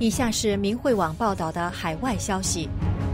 以下是明慧网报道的海外消息。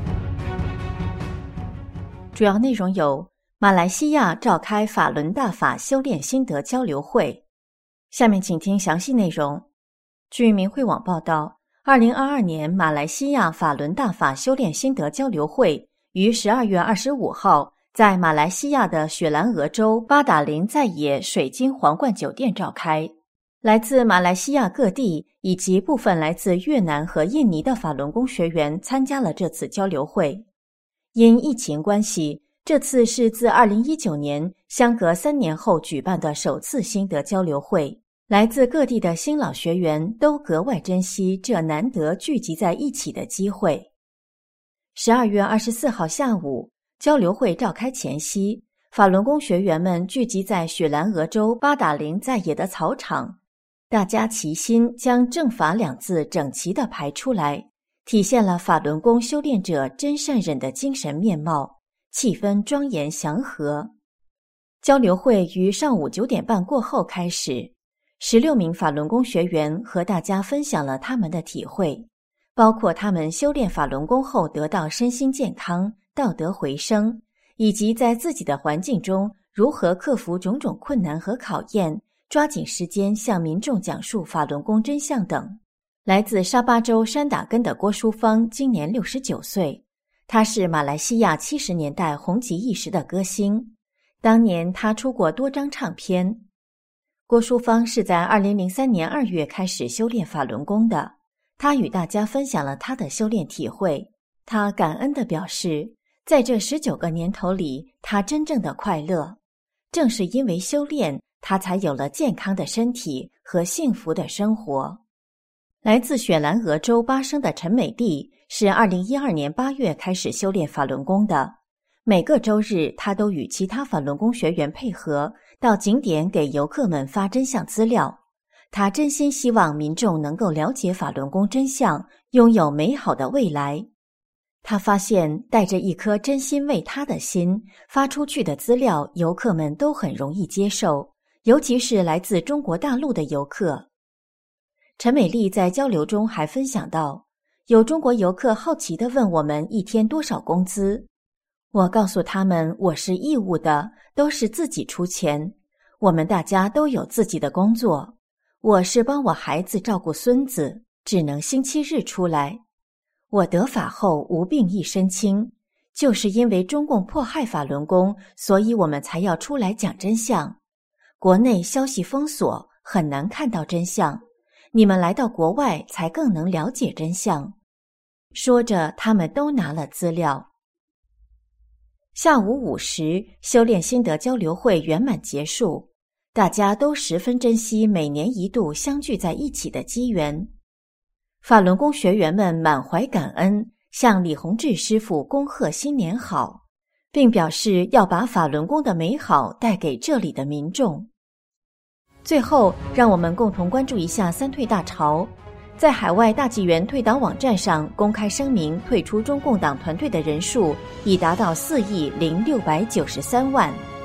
主要内容有：马来西亚召开法轮大法修炼心得交流会。下面请听详细内容。据明慧网报道，2022年马来西亚法轮大法修炼心得交流会于12月25号在马来西亚的雪兰莪州巴打林在野水晶皇冠酒店召开。来自马来西亚各地以及部分来自越南和印尼的法轮功学员参加了这次交流会。因疫情关系，这次是自2019年相隔3年后举办的首次心得交流会。来自各地的新老学员都格外珍惜这难得聚集在一起的机会。12月24号下午，交流会召开前夕，法轮功学员们聚集在雪兰莪州巴打林在野的草场，大家齐心将正法2字整齐地排出来，体现了法轮功修炼者真善忍的精神面貌，气氛庄严祥和。交流会于上午9点半过后开始，16名法轮功学员和大家分享了他们的体会，包括他们修炼法轮功后得到身心健康、道德回升，以及在自己的环境中如何克服种种困难和考验，抓紧时间向民众讲述法轮功真相等。来自沙巴州山打根的郭淑芳今年69岁，她是马来西亚70年代红极一时的歌星，当年她出过多张唱片。郭淑芳是在2003年2月开始修炼法轮功的，她与大家分享了她的修炼体会。她感恩地表示，在这19个年头里，她真正的快乐。正是因为修炼，她才有了健康的身体和幸福的生活。来自雪兰莪州巴生的陈美丽是2012年8月开始修炼法轮功的，每个周日她都与其他法轮功学员配合，到景点给游客们发真相资料。她真心希望民众能够了解法轮功真相，拥有美好的未来。她发现带着一颗真心为他的心发出去的资料，游客们都很容易接受，尤其是来自中国大陆的游客。陈美丽在交流中还分享到，有中国游客好奇地问我们一天多少工资，我告诉他们我是义务的，都是自己出钱，我们大家都有自己的工作，我是帮我孩子照顾孙子，只能星期日出来。我得法后无病一身轻，就是因为中共迫害法轮功，所以我们才要出来讲真相。国内消息封锁，很难看到真相，你们来到国外才更能了解真相。说着，他们都拿了资料。下午5时，修炼心得交流会圆满结束，大家都十分珍惜每年一度相聚在一起的机缘。法轮功学员们满怀感恩，向李洪志师父恭贺新年好，并表示要把法轮功的美好带给这里的民众。最后，让我们共同关注一下三退大潮。在海外大纪元退党网站上公开声明退出中共党团队的人数已达到4亿0693万。